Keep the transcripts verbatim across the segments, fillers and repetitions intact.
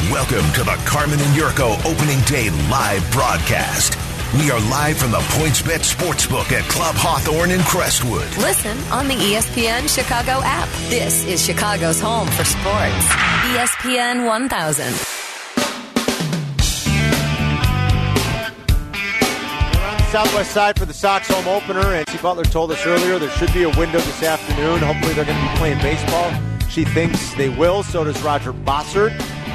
Welcome to the Carmen and Yurko Opening Day Live broadcast. We are live from the PointsBet Sportsbook at Club Hawthorne in Crestwood. Listen on the E S P N Chicago app. This is Chicago's home for sports. E S P N one thousand. Southwest side for the Sox home opener. Nancy Butler told us earlier there should be a window this afternoon. Hopefully they're going to be playing baseball. She thinks they will. So does Roger Bossert.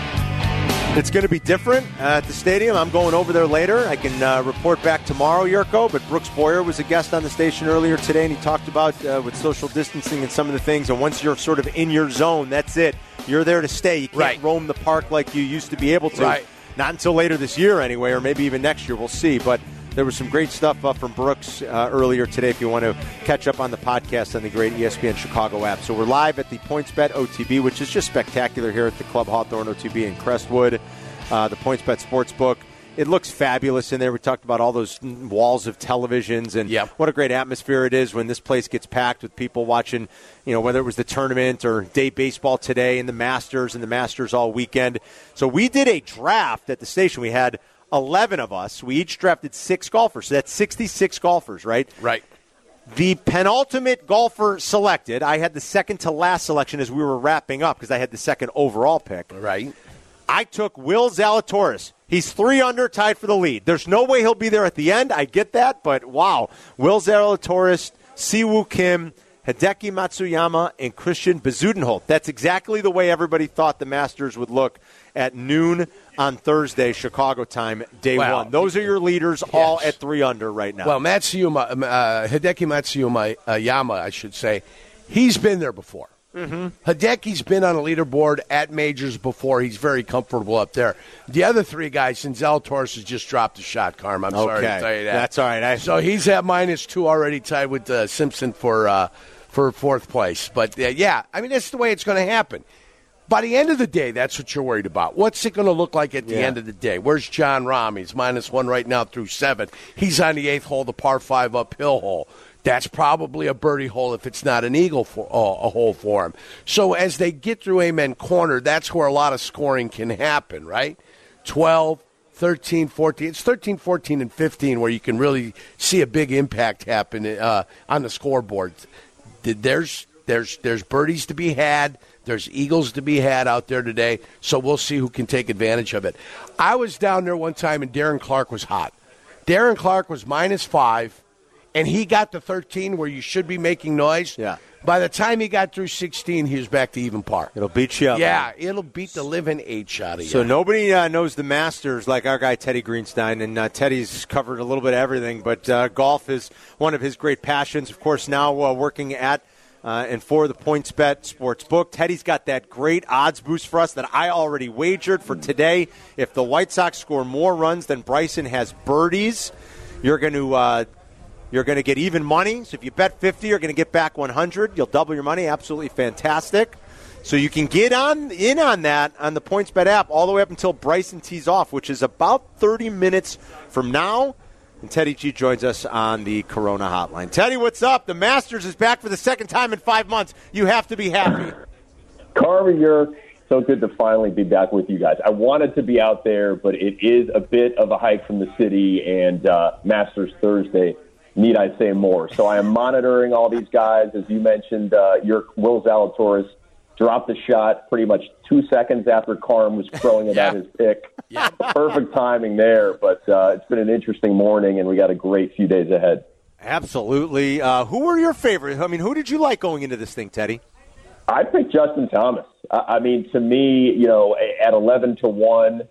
It's going to be different at the stadium. I'm going over there later. I can uh, report back tomorrow, Yurko. But Brooks Boyer was a guest on the station earlier today, and he talked about uh, with social distancing and some of the things. And once you're sort of in your zone, that's it. You're there to stay. You can't right. roam the park like you used to be able to. Right. Not until later this year anyway, or maybe even next year. We'll see. But there was some great stuff uh, from Brooks uh, earlier today if you want to catch up on the podcast on the great E S P N Chicago app. So we're live at the PointsBet O T B, which is just spectacular here at the Club Hawthorne O T B in Crestwood. Uh, the PointsBet Sportsbook. It looks fabulous in there. We talked about all those walls of televisions and yep. what a great atmosphere it is when this place gets packed with people watching, you know, whether it was the tournament or day baseball today and the Masters and the Masters all weekend. So we did a draft at the station. We had eleven of us. We each drafted six golfers. So that's sixty-six golfers, right? Right. The penultimate golfer selected, I had the second to last selection as we were wrapping up because I had the second overall pick. Right. I took Will Zalatoris. He's three under, tied for the lead. There's no way he'll be there at the end. I get that, but wow. Will Zalatoris, Siwoo Kim, Hideki Matsuyama, and Christian Bezuidenholt. That's exactly the way everybody thought the Masters would look at noon on Thursday, Chicago time, day wow. one. Those are your leaders, yes. all at three under right now. Well, Matsuyama, uh, Hideki Matsuyama, uh, Yama, I should say, he's been there before. Mm-hmm. Hideki's been on a leaderboard at majors before. He's very comfortable up there. The other three guys, and Zalatoris has just dropped a shot, Carm. I'm okay. sorry to tell you that. That's all right. I... So he's at minus two already, tied with uh, Simpson for uh, for fourth place. But, uh, yeah, I mean, that's the way it's going to happen. By the end of the day, that's what you're worried about. What's it going to look like at the yeah. end of the day? Where's John Rahm? He's minus one right now through seven. He's on the eighth hole, the par five uphill hole. That's probably a birdie hole if it's not an eagle for, uh, a hole for him. So as they get through Amen Corner, that's where a lot of scoring can happen, right? twelve, thirteen, fourteen. It's thirteen, fourteen, and fifteen where you can really see a big impact happen uh, on the scoreboard. There's, there's, there's birdies to be had. There's eagles to be had out there today. So we'll see who can take advantage of it. I was down there one time, and Darren Clark was hot. Darren Clark was minus five. And he got to thirteen where you should be making noise. Yeah. By the time he got through sixteen, he was back to even par. It'll beat you up. Yeah, man. It'll beat the living H out of you. So nobody uh, knows the Masters like our guy Teddy Greenstein, and uh, Teddy's covered a little bit of everything, but uh, golf is one of his great passions. Of course, now uh, working at uh, and for the PointsBet Sportsbook. Teddy's got that great odds boost for us that I already wagered for today. If the White Sox score more runs than Bryson has birdies, you're going to uh, – You're going to get even money. So if you bet fifty, you're going to get back one hundred. You'll double your money. Absolutely fantastic. So you can get on in on that on the PointsBet app all the way up until Bryson tees off, which is about thirty minutes from now. And Teddy G joins us on the Corona Hotline. Teddy, what's up? The Masters is back for the second time in five months. You have to be happy. Carver, you're so good to finally be back with you guys. I wanted to be out there, but it is a bit of a hike from the city, and uh, Masters Thursday. Need I say more? So I am monitoring all these guys. As you mentioned, uh, your Will Zalatoris dropped the shot pretty much two seconds after Carm was throwing it yeah. at his pick. Yeah. Perfect timing there, but uh, it's been an interesting morning, and we got a great few days ahead. Absolutely. Uh, who were your favorites? I mean, who did you like going into this thing, Teddy? I picked Justin Thomas. I, I mean, to me, you know, at eleven to one,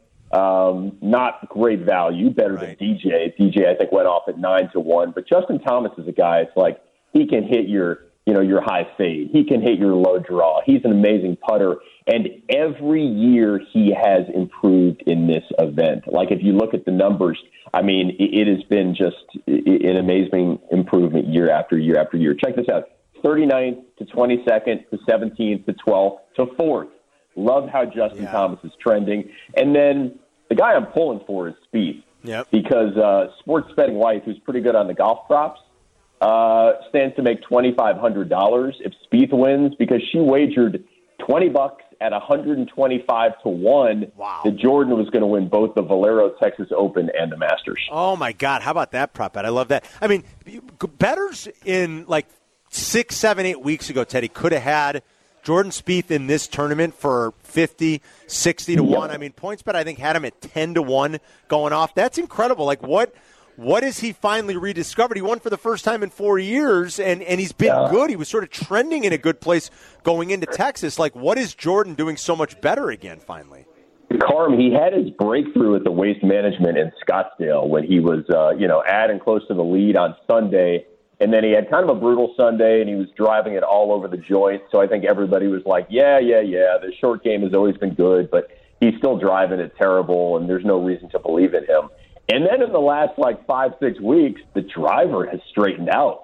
Um, not great value, better right. than D J. D J, I think, went off at nine to one. But Justin Thomas is a guy. It's like he can hit your, you know, your high fade. He can hit your low draw. He's an amazing putter, and every year he has improved in this event. Like if you look at the numbers, I mean, it, it has been just an amazing improvement year after year after year. Check this out: thirty-ninth to twenty-second to seventeenth to twelfth to fourth. Love how Justin yeah. Thomas is trending. And then the guy I'm pulling for is Spieth. Yep. Because uh, Sports Betting Wife, who's pretty good on the golf props, uh, stands to make twenty-five hundred dollars if Spieth wins, because she wagered twenty bucks at one hundred twenty-five to one wow. that Jordan was going to win both the Valero Texas Open and the Masters. Oh, my God. How about that prop bet? I love that. I mean, bettors in like six, seven, eight weeks ago, Teddy, could have had Jordan Spieth in this tournament for fifty, sixty to one. I mean, PointsBet, I think, had him at ten to one going off. That's incredible. Like, what what has he finally rediscovered? He won for the first time in four years, and, and he's been yeah. good. He was sort of trending in a good place going into Texas. Like, what is Jordan doing so much better again, finally? Carm, he had his breakthrough at the Waste Management in Scottsdale when he was, uh, you know, at and close to the lead on Sunday. And then he had kind of a brutal Sunday, and he was driving it all over the joint. So I think everybody was like, yeah, yeah, yeah, the short game has always been good, but he's still driving it terrible, and there's no reason to believe in him. And then in the last, like, five, six weeks, the driver has straightened out.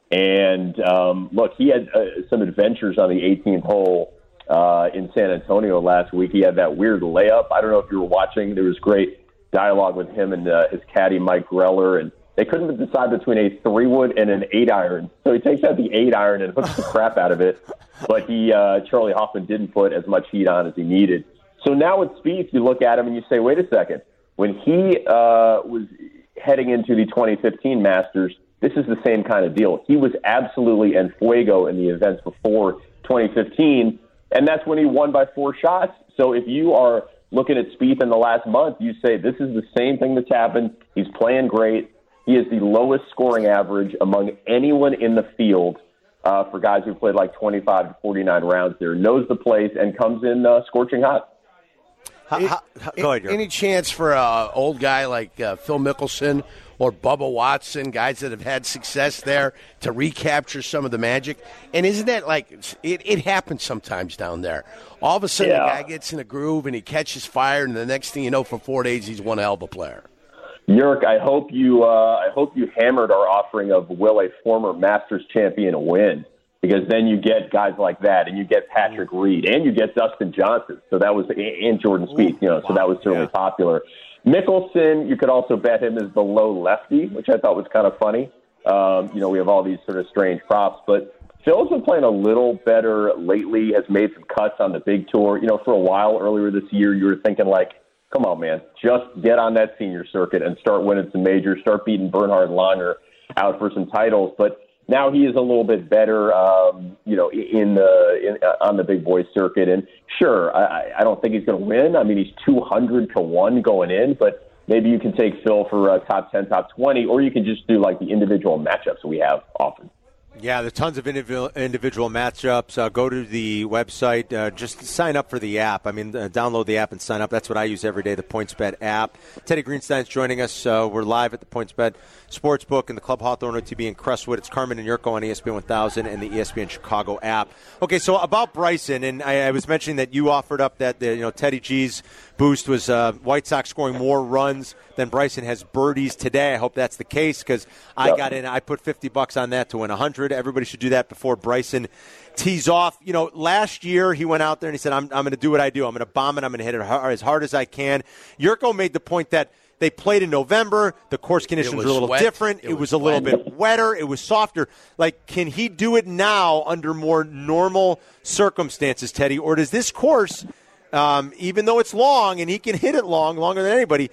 And, um, look, he had uh, some adventures on the eighteenth hole uh, in San Antonio last week. He had that weird layup. I don't know if you were watching. There was great dialogue with him and uh, his caddy, Mike Greller, and they couldn't decide between a three-wood and an eight-iron. So he takes out the eight-iron and hooks the crap out of it. But he, uh, Charlie Hoffman didn't put as much heat on as he needed. So now with Spieth, you look at him and you say, wait a second. When he uh, was heading into the twenty fifteen Masters, this is the same kind of deal. He was absolutely en fuego in the events before twenty fifteen, and that's when he won by four shots. So if you are looking at Spieth in the last month, you say this is the same thing that's happened. He's playing great. He is the lowest scoring average among anyone in the field uh, for guys who played like twenty-five to forty-nine rounds there, knows the place, and comes in uh, scorching hot. How, how, how, go ahead, Any chance for an old guy like uh, Phil Mickelson or Bubba Watson, guys that have had success there, to recapture some of the magic? And isn't that like it, it happens sometimes down there? All of a sudden, yeah. the guy gets in a groove and he catches fire, and the next thing you know, for four days, he's one hell of a player. Yerk, I hope you uh, I hope you hammered our offering of will a former Masters champion win, because then you get guys like that, and you get Patrick Reed, and you get Dustin Johnson. So that was and Jordan Spieth, you know. So that was certainly yeah. popular. Mickelson, you could also bet him as the low lefty, which I thought was kind of funny. Um, you know, we have all these sort of strange props, but Phil's been playing a little better lately. Has made some cuts on the big tour. You know, for a while earlier this year, you were thinking like, come on, man, just get on that senior circuit and start winning some majors, start beating Bernhard Langer out for some titles. But now he is a little bit better, um, you know, in the in, uh, on the big boy circuit. And sure, I, I don't think he's going to win. I mean, he's two hundred to one going in, but maybe you can take Phil for uh, top ten, top twenty, or you can just do like the individual matchups we have often. Yeah, there's tons of individual individual matchups. Uh, go to the website. Uh, just sign up for the app. I mean, uh, download the app and sign up. That's what I use every day, the PointsBet app. Teddy Greenstein's joining us. Uh, we're live at the PointsBet Sportsbook in the Club Hawthorne O T B in Crestwood. It's Carmen and Yurko on E S P N one thousand and the E S P N Chicago app. Okay, so about Bryson, and I, I was mentioning that you offered up that the, you know Teddy G's boost was uh, White Sox scoring more runs than Bryson has birdies today. I hope that's the case, because I yep. got in. I put fifty bucks on that to win one hundred. Everybody should do that before Bryson tees off. You know, last year he went out there and he said, I'm, I'm going to do what I do. I'm going to bomb it. I'm going to hit it hard, as hard as I can. Yurko made the point that they played in November. The course conditions were a little wet. different. It, it was, was a little wet. bit wetter. It was softer. Like, can he do it now under more normal circumstances, Teddy? Or does this course, um, even though it's long and he can hit it long, longer than anybody,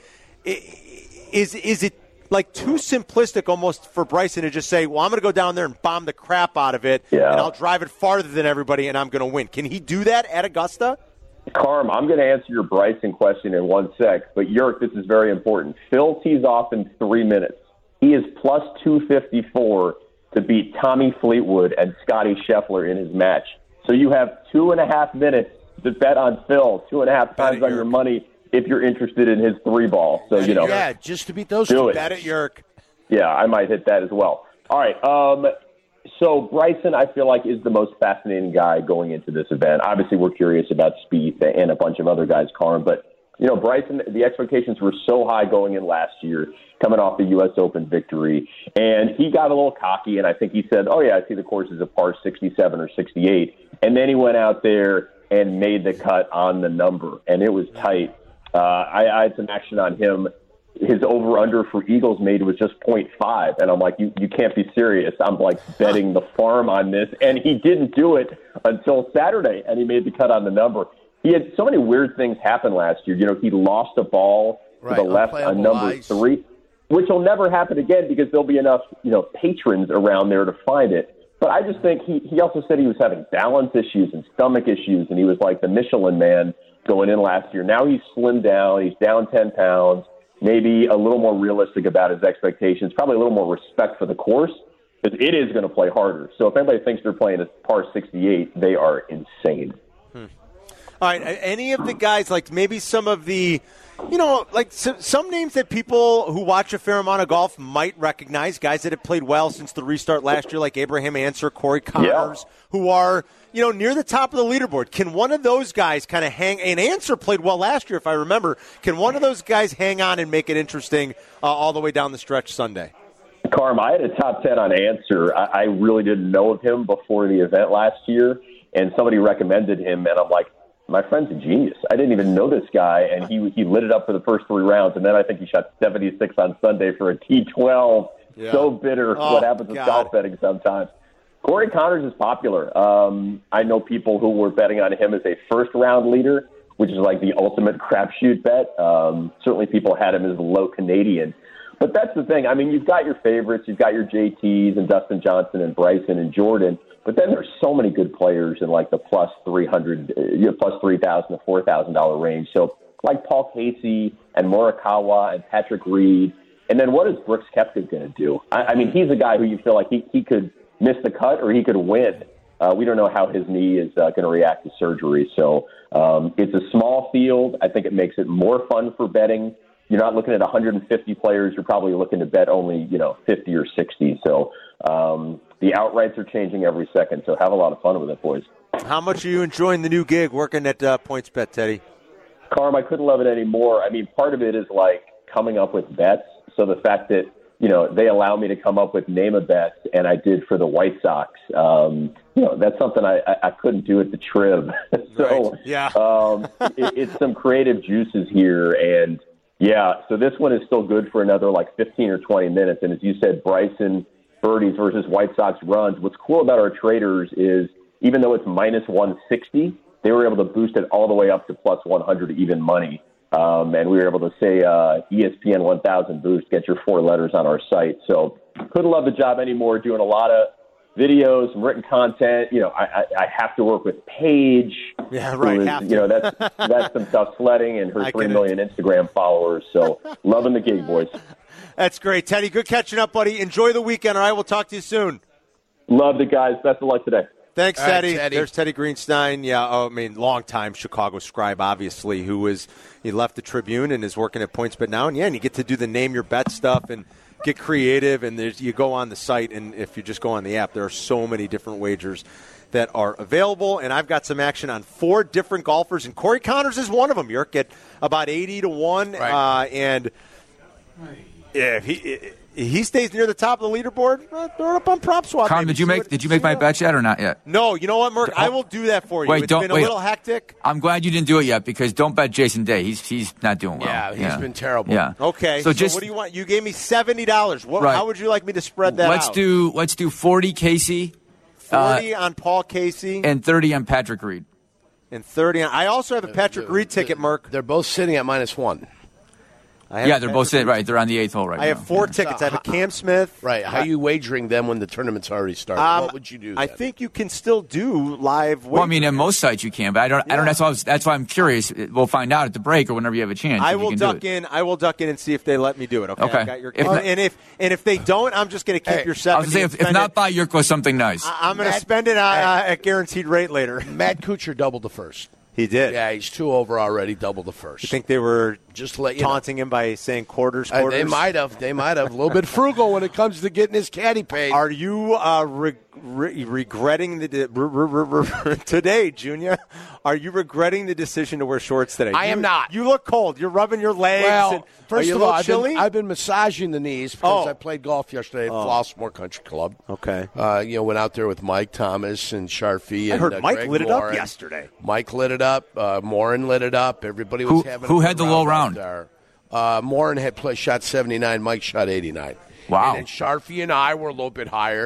is is it like too simplistic almost for Bryson to just say, well, I'm going to go down there and bomb the crap out of it, yeah. and I'll drive it farther than everybody, and I'm going to win? Can he do that at Augusta? Carm, I'm going to answer your Bryson question in one sec, but Yerk, this is very important. Phil tees off in three minutes. He is plus two fifty-four to beat Tommy Fleetwood and Scotty Scheffler in his match. So you have two and a half minutes to bet on Phil, two and a half times on your money if you're interested in his three ball. So, you know. Yeah, just to beat those do two. it. Bet at Yerk. Yeah, I might hit that as well. All right. Um, so Bryson, I feel like, is the most fascinating guy going into this event. Obviously, we're curious about Spieth and a bunch of other guys, Carm. But, you know, Bryson, the expectations were so high going in last year, coming off the U S Open victory. And he got a little cocky, and I think he said, oh, yeah, I see the course is a par sixty-seven or sixty-eight. And then he went out there and made the cut on the number, and it was tight. Uh, I, I had some action on him. His over-under for Eagles made was just point five. And I'm like, you, you can't be serious. I'm like betting the farm on this. And he didn't do it until Saturday, and he made the cut on the number. he had so many weird things happen last year. You know, he lost a ball right, to the left on number eyes. three, which will never happen again because there'll be enough, you know, patrons around there to find it. But I just think he, he also said he was having balance issues and stomach issues, and he was like the Michelin man going in last year. Now he's slimmed down. He's down ten pounds, maybe a little more realistic about his expectations, probably a little more respect for the course, because it is going to play harder. So if anybody thinks they're playing a par sixty-eight, they are insane. Hmm. All right, any of the guys, like maybe some of the, you know, like some, some names that people who watch a fair amount of golf might recognize, guys that have played well since the restart last year, like Abraham Ancer, Corey Connors, yeah. who are, you know, near the top of the leaderboard. Can one of those guys kind of hang, and Ancer played well last year, if I remember, can one of those guys hang on and make it interesting uh, all the way down the stretch Sunday? Carm, I had a top ten on Ancer. I, I really didn't know of him before the event last year, and somebody recommended him, and I'm like, my friend's a genius. I didn't even know this guy, and he he lit it up for the first three rounds, and then I think he shot seventy-six on Sunday for a T twelve. Yeah. So bitter oh, what happens with God. golf betting sometimes. Corey Connors is popular. Um, I know people who were betting on him as a first-round leader, which is like the ultimate crapshoot bet. Um, certainly people had him as low Canadian. But that's the thing. I mean, you've got your favorites. You've got your J Ts and Dustin Johnson and Bryson and Jordan. But then there's so many good players in like the plus three hundred, you know, plus three thousand to four thousand dollar range. So like Paul Casey and Morikawa and Patrick Reed. And then what is Brooks Koepka going to do? I, I mean, he's a guy who you feel like he, he could miss the cut or he could win. Uh, we don't know how his knee is uh, going to react to surgery. So um, it's a small field. I think it makes it more fun for betting. You're not looking at one hundred fifty players. You're probably looking to bet only, you know, fifty or sixty. So um, the outrights are changing every second. So have a lot of fun with it, boys. How much are you enjoying the new gig working at uh, PointsBet, Teddy? Carm, I couldn't love it anymore. I mean, part of it is like coming up with bets. So the fact that, you know, they allow me to come up with name a bet, and I did for the White Sox. Um, you know, that's something I, I, I couldn't do at the Trib. so right. yeah. um, it, it's some creative juices here, and yeah, so this one is still good for another like fifteen or twenty minutes. And as you said, Bryson birdies versus White Sox runs. What's cool about our traders is even though it's minus one sixty, they were able to boost it all the way up to plus one hundred even money. Um, and we were able to say uh, E S P N one thousand boost, get your four letters on our site. So couldn't love the job anymore, doing a lot of videos, some written content. You know, I, I, I have to work with Paige. Yeah, right. Is, have to. You know, that's that's some tough sledding and her three million Instagram followers. So loving the gig, boys. That's great, Teddy. Good catching up, buddy. Enjoy the weekend. All right, we'll talk to you soon. Love it, guys. Best of luck today. Thanks, All Teddy. right, Teddy. There's Teddy Greenstein. Yeah, oh, I mean, long-time Chicago scribe, obviously, who is he left the Tribune and is working at PointsBet now. And, yeah, and you get to do the name your bet stuff and get creative. And there's, you go on the site, and if you just go on the app, there are so many different wagers that are available. And I've got some action on four different golfers, and Corey Connors is one of them. You're at about eighty to one. Right. Uh, and yeah, if he... It, he stays near the top of the leaderboard, uh, throw it up on PropSwap. Carm, did you make did you make my bet yet or not yet? No, you know what, Merck? I will do that for you. Wait, it's don't, been a wait. little hectic. I'm glad you didn't do it yet because don't bet Jason Day. He's he's not doing well. Yeah, he's been terrible. Yeah. Okay. So, So just what do you want? You gave me seventy dollars. What? Right. How would you like me to spread that let's out? do let's do forty Casey, forty on Paul Casey and thirty on Patrick Reed. and thirty on. I also have a Patrick Reed ticket, Merck. They're both sitting at minus one. I have Yeah, they're Patrick both sitting Reed. right. They're on the eighth hole right I now. have four Yeah. tickets. I have a Cam Smith. Right. How are you wagering them when the tournament's already started? Um, what would you do I then? think you can still do live. Well, I mean, wagering. at most sites you can, but I don't. I don't. Yeah. That's why. I was, that's why I'm curious. We'll find out at the break or whenever you have a chance. I if you will can duck do it. in. I will duck in and see if they let me do it. Okay. Okay. I've got your, If and, not- and if and if they don't, I'm just going to keep Hey, your I seventy. was saying, and if, if spend not it. by Yurko, something nice. I- I'm going to Matt- spend it uh, uh, at guaranteed rate later. Matt Kuchar doubled the first. He did. Yeah, he's two over already, double the first. You think they were Just to let you know. taunting him by saying quarters, Uh, quarters? they might have. They might have. A little bit frugal when it comes to getting his caddy paid. Are you uh, re- re- regretting the de- re- re- re- today, Junior? Are you regretting the decision to wear shorts today? I You- am not. You look cold. You're rubbing your legs. Well, and, first are you of a all, little I've chilly? been, I've been massaging the knees because Oh. I played golf yesterday at Flossmoor Country Club. Okay. Uh, you know, went out there with Mike Thomas and Sharfie. I And, heard uh, Mike Greg lit it up Morin. yesterday. Mike lit it up. Uh, Morin lit it up. Everybody was Who- having. who a had good the low out round? there. Uh, Morin had play, shot seventy-nine. Mike shot eighty-nine. Wow. And then Sharfie and I were a little bit higher.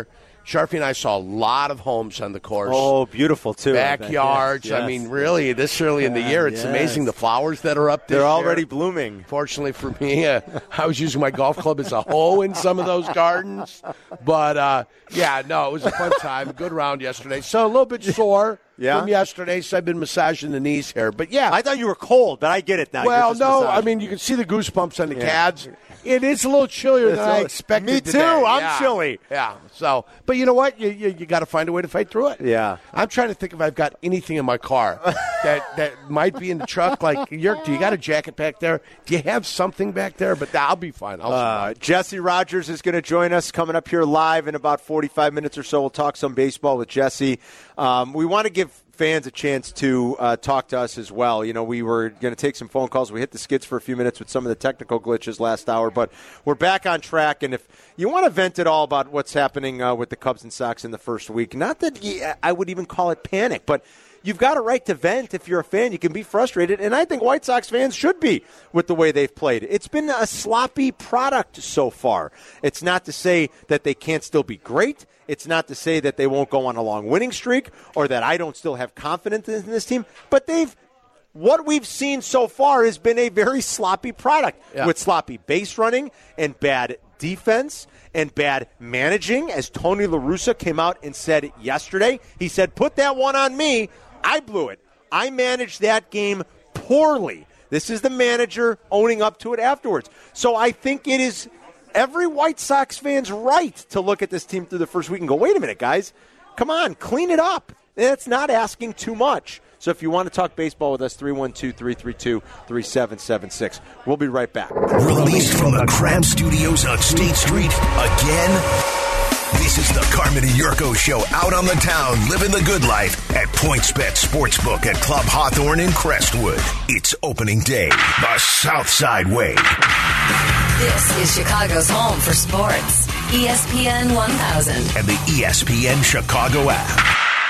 Sharpie and I saw a lot of homes on the course. Oh, beautiful, too. Backyards. I, yes, yes. I mean, really, this early in the yeah, year, it's yes. amazing the flowers that are up this They're already year. blooming. Fortunately for me, uh, I was using my golf club as a hoe in some of those gardens. But, uh, yeah, no, it was a fun time. Good round yesterday. So a little bit sore yeah? from yesterday, so I've been massaging the knees here. But, yeah. I thought you were cold, but I get it now. Well, no, massaging. I mean, you can see the goosebumps on the yeah. calves. It is a little chillier it's than little, I expected Me too. today. I'm yeah. chilly. Yeah. So, but you know what? You you, you got to find a way to fight through it. Yeah. I'm trying to think if I've got anything in my car that that might be in the truck. Like, Yerk, do you got a jacket back there? Do you have something back there? But I'll be fine. I'll uh, Jesse Rogers is going to join us coming up here live in about forty-five minutes or so. We'll talk some baseball with Jesse. Um, we want to give fans a chance to uh, talk to us as well. You know, we were going to take some phone calls. We hit the skids for a few minutes with some of the technical glitches last hour, but we're back on track. And if you want to vent at all about what's happening uh, with the Cubs and Sox in the first week, not that I would even call it panic, but you've got a right to vent if you're a fan. You can be frustrated, and I think White Sox fans should be with the way they've played. It's been a sloppy product so far. It's not to say that they can't still be great. It's not to say that they won't go on a long winning streak or that I don't still have confidence in this team. But they've what we've seen so far has been a very sloppy product yeah. with sloppy base running and bad defense and bad managing. As Tony La Russa came out and said yesterday, he said, put that one on me. I blew it. I managed that game poorly. This is the manager owning up to it afterwards. So I think it is every White Sox fan's right to look at this team through the first week and go, wait a minute, guys. Come on, clean it up. It's not asking too much. So if you want to talk baseball with us, three one two, three three two, three seven seven six. We'll be right back. Released from the Cram Studios on State Street again. This is the Carmen and Yurko Show out on the town, living the good life at PointsBet Sportsbook at Club Hawthorne in Crestwood. It's opening day, the Southside Way. This is Chicago's home for sports. E S P N one thousand. And the E S P N Chicago app.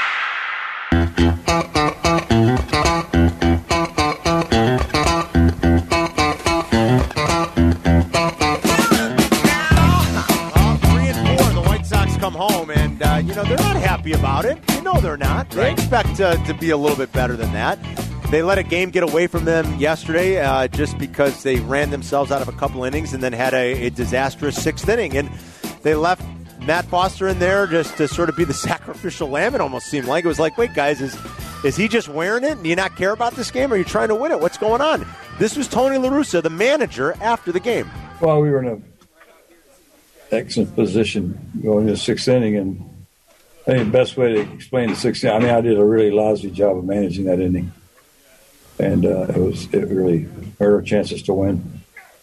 Home and uh, you know they're not happy about it. You know they're not. They right. expect uh, to be a little bit better than that. They let a game get away from them yesterday uh, just because they ran themselves out of a couple innings and then had a, a disastrous sixth inning. And they left Matt Foster in there just to sort of be the sacrificial lamb. It almost seemed like it was like, wait, guys, is is he just wearing it? Do you not care about this game? Or are you trying to win it? What's going on? This was Tony La Russa, the manager, after the game. Well, we were in a excellent position going to the sixth inning, and I think the best way to explain the sixth inning, I mean, I did a really lousy job of managing that inning, and uh, it was it really hurt our chances to win.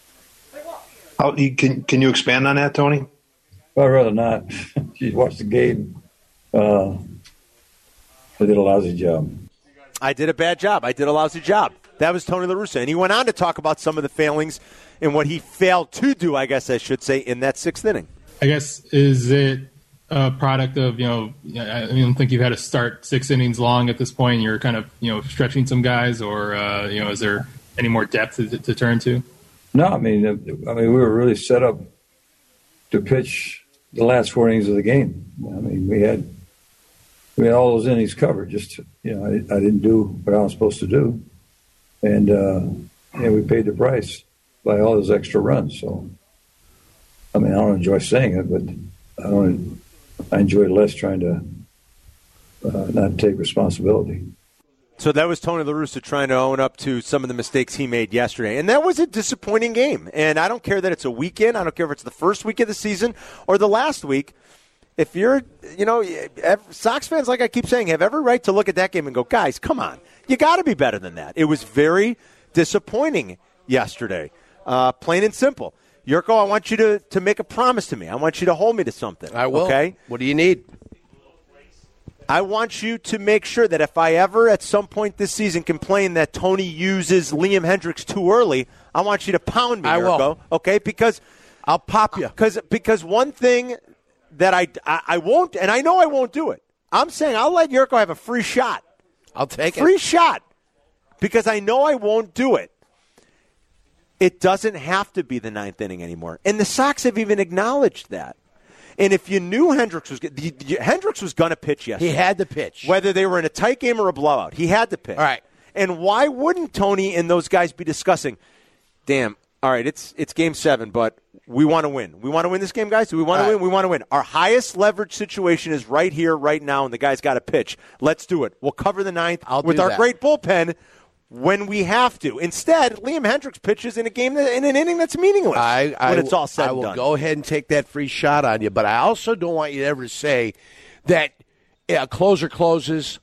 How, can can you expand on that, Tony? Well, I'd rather not. You watch the game. Uh, I did a lousy job. I did a bad job. I did a lousy job. That was Tony La Russa, and he went on to talk about some of the failings and what he failed to do, I guess I should say, in that sixth inning. I guess, is it a product of, you know, I don't think you've had to start six innings long at this point. You're kind of, you know, stretching some guys, or, uh, you know, is there any more depth to, to turn to? No, I mean, I mean, we were really set up to pitch the last four innings of the game. I mean, we had we had all those innings covered. Just, you know, I, I didn't do what I was supposed to do, and uh, and we paid the price by all those extra runs. So, I mean, I don't enjoy saying it, but I don't. I enjoy less trying to uh, not take responsibility. So that was Tony La Russa trying to own up to some of the mistakes he made yesterday. And that was a disappointing game. And I don't care that it's a weekend. I don't care if it's the first week of the season or the last week. If you're, you know, Sox fans, like I keep saying, have every right to look at that game and go, guys, come on. You got to be better than that. It was very disappointing yesterday. Uh, plain and simple. Yurko, I want you to, to make a promise to me. I want you to hold me to something. I will. Okay? What do you need? I want you to make sure that if I ever at some point this season complain that Tony uses Liam Hendricks too early, I want you to pound me, I Yurko. will. Okay? Because I'll pop you. Because because one thing that I, I, I won't, and I know I won't do it, I'm saying I'll let Yurko have a free shot. I'll take free it. Free shot. Because I know I won't do it. It doesn't have to be the ninth inning anymore. And the Sox have even acknowledged that. And if you knew Hendricks was good, Hendricks was going to pitch yesterday. He had to pitch. Whether they were in a tight game or a blowout, he had to pitch. All right. And why wouldn't Tony and those guys be discussing, damn, all right, it's it's game seven, but we want to win. We want to win this game, guys? Do we want to All win? right. We want to win. Our highest leverage situation is right here, right now, and the guy's got to pitch. Let's do it. We'll cover the ninth I'll with do our that. great bullpen when we have to. Instead, Liam Hendricks pitches in a game, that, in an inning that's meaningless I, I, when it's all said I will and done. go ahead and take that free shot on you, but I also don't want you to ever say that a closer closes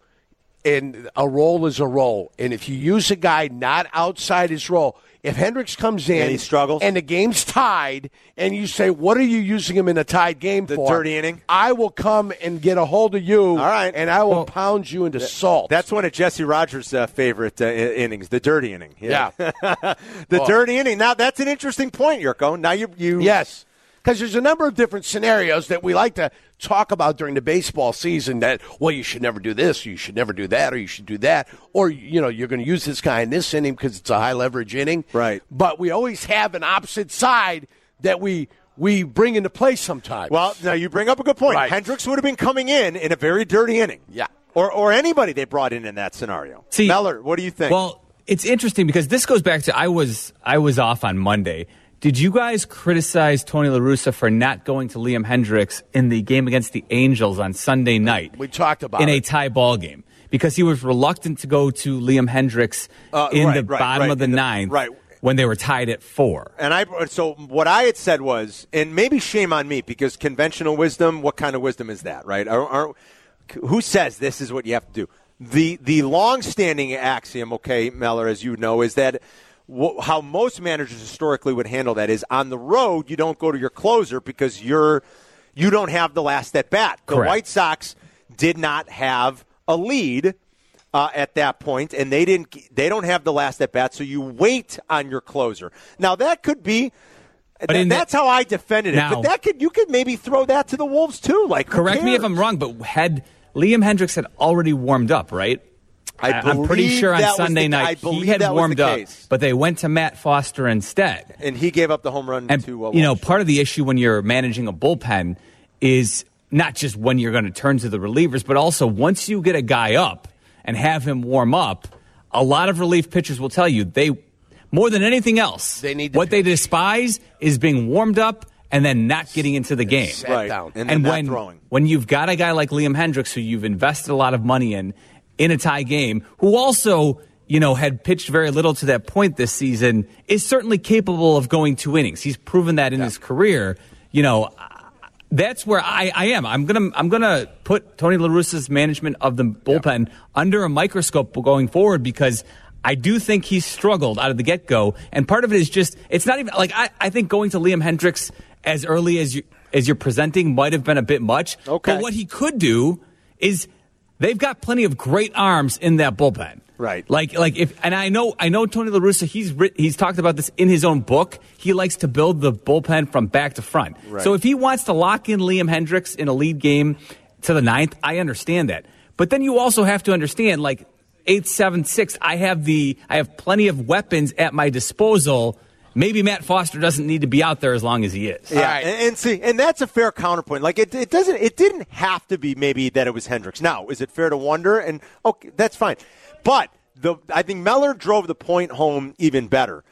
and a roll is a roll. And if you use a guy not outside his role, if Hendricks comes in And he struggles? and the game's tied, and you say, what are you using him in a tied game The for? dirty inning? I will come and get a hold of you, All right. and I will Well, pound you into salt. That's one of Jesse Rogers' uh, favorite uh, I- innings, the dirty inning. Yeah. the Oh. dirty inning. Now, that's an interesting point, Yurko. Now you, you Yes, because there's a number of different scenarios that we like to talk about during the baseball season that, well, you should never do this, or you should never do that, or you should do that, or, you know, you're going to use this guy in this inning because it's a high-leverage inning. Right. But we always have an opposite side that we we bring into play sometimes. Well, now you bring up a good point. Right. Hendricks would have been coming in in a very dirty inning. Yeah. Or or anybody they brought in in that scenario. See, Meller, what do you think? Well, it's interesting because this goes back to I was I was off on Monday. Did you guys criticize Tony La Russa for not going to Liam Hendricks in the game against the Angels on Sunday night? We talked about in it. a tie ball game because he was reluctant to go to Liam Hendricks Uh, in right, the right, bottom right, of the in the- ninth right. when they were tied at four. And I so what I had said was, and maybe shame on me because conventional wisdom. What kind of wisdom is that, right? Are, are, who says this is what you have to do? The the long-standing axiom, okay, Meller, as you know, is that wh- how most managers historically would handle that is on the road you don't go to your closer because you're you don't have the last at bat. The Correct. White Sox did not have a lead uh, at that point, and they didn't. They don't have the last at bat, so you wait on your closer. Now that could be. But th- in that's that- how I defended it. Now- but that could you could maybe throw that to the Wolves too. Like, who Correct me if cares? I'm wrong, but had Liam Hendricks had already warmed up, right? I I'm pretty believe sure on that was Sunday the- I night believe he had that was the warmed up, case. but they went to Matt Foster instead. And he gave up the home run And to uh, you know, Walsh. part of the issue when you're managing a bullpen is not just when you're going to turn to the relievers, but also once you get a guy up and have him warm up, a lot of relief pitchers will tell you they more than anything else, They need to what they pitch. despise is being warmed up and then not getting into the game. Sat right, down. and, then not when throwing. when you've got a guy like Liam Hendricks who you've invested a lot of money in in a tie game, who also you know had pitched very little to that point this season, is certainly capable of going two innings. He's proven that in his career. You know, that's where I, I am. I'm gonna I'm gonna put Tony La Russa's management of the bullpen under a microscope going forward because I do think he's struggled out of the get go, and part of it is just it's not even like I, I think going to Liam Hendricks as early as you as you're presenting might have been a bit much. Okay. But what he could do is they've got plenty of great arms in that bullpen. Right. Like like if and I know I know Tony La Russa, he's writ, he's talked about this in his own book. He likes to build the bullpen from back to front. Right. So if he wants to lock in Liam Hendricks in a lead game to the ninth, I understand that. But then you also have to understand like eight, seven, six, I have the I have plenty of weapons at my disposal. Maybe Matt Foster doesn't need to be out there as long as he is. Yeah, right. and, and see, and that's a fair counterpoint. Like it, it doesn't, it didn't have to be maybe that it was Hendricks. Now, is it fair to wonder? And okay, that's fine. But the, I think Meller drove the point home even better.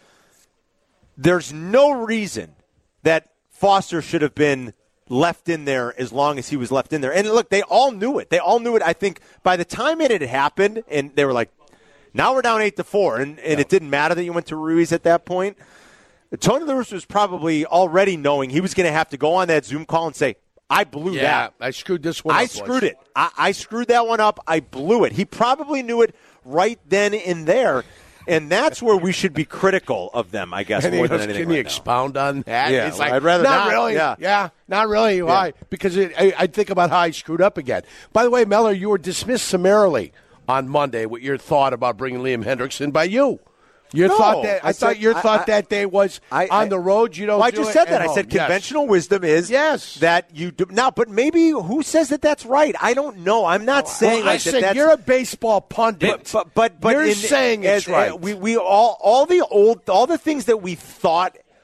There's no reason that Foster should have been left in there as long as he was left in there. And look, they all knew it. They all knew it. I think by the time it had happened, and they were like, now we're down eight to four, and, and it didn't matter that you went to Ruiz at that point. Tony La Russa was probably already knowing he was going to have to go on that Zoom call and say, I blew Yeah, that. I screwed this one I up. screwed it. I, I screwed that one up. I blew it. He probably knew it right then and there. And that's where we should be critical of them, I guess, And he more than goes, anything Can you right now. expound on that? Yeah, It's well, like, I'd rather not. really. Yeah. not really. Why? Because it, I, I think about how I screwed up again. By the way, Meller, you were dismissed summarily on Monday with your thought about bringing Liam Hendricks in by you. Your No, thought that I, I thought said- your I- thought I- that day was I- on I- the road. You don't. Well, I do just it said at that. I home. said Yes. conventional wisdom is Yes. that you do now, but maybe who says that that's right? I don't know. I'm not saying Well, I like that said that's you're a baseball pundit. But but but, but you're in, saying it's as, right. uh, we we all all the old all the things that we thought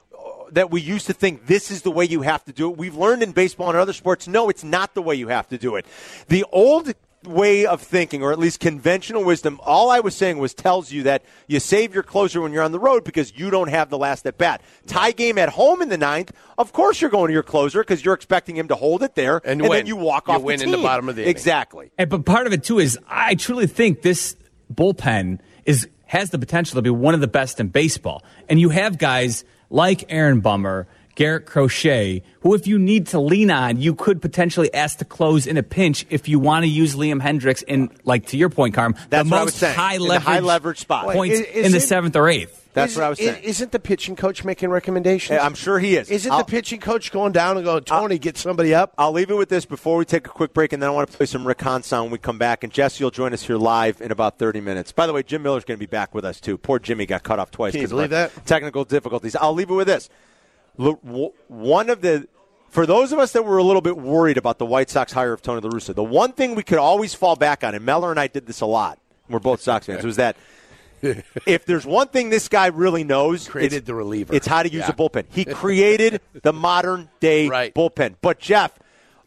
that we used to think this is the way you have to do it. We've learned in baseball and other sports, no, it's not the way you have to do it. The old way of thinking, or at least conventional wisdom, all I was saying was tells you that you save your closer when you're on the road because you don't have the last at bat. Tie game at home in the ninth, of course you're going to your closer because you're expecting him to hold it there, and, and win. then you walk you off win the in team. the bottom of the inning. Exactly. And, but part of it too is I truly think this bullpen is has the potential to be one of the best in baseball, and you have guys like Aaron Bummer, Garrett Crochet, who if you need to lean on, you could potentially ask to close in a pinch if you want to use Liam Hendricks in, like to your point, Carm, That's the what I most was saying. high In the leverage, high leverage spot. points Wait, is- in the is it- seventh or eighth. That's Is- what I was saying. Isn't the pitching coach making recommendations? I'm sure he is. Isn't I'll, the pitching coach going down and going, Tony, get somebody up? I'll leave it with this before we take a quick break, and then I want to play some Rick Hahn sound when we come back. And Jesse will join us here live in about thirty minutes. By the way, Jim Miller's going to be back with us, too. Poor Jimmy got cut off twice Can you because of believe our that? technical difficulties. I'll leave it with this. Look, one of the For those of us that were a little bit worried about the White Sox hire of Tony La Russa, the one thing we could always fall back on, and Meller and I did this a lot, we're both Sox fans, was that if there's one thing this guy really knows, Created it's, the reliever. it's how to use Yeah. a bullpen. He created the modern-day Right. bullpen. But, Jeff,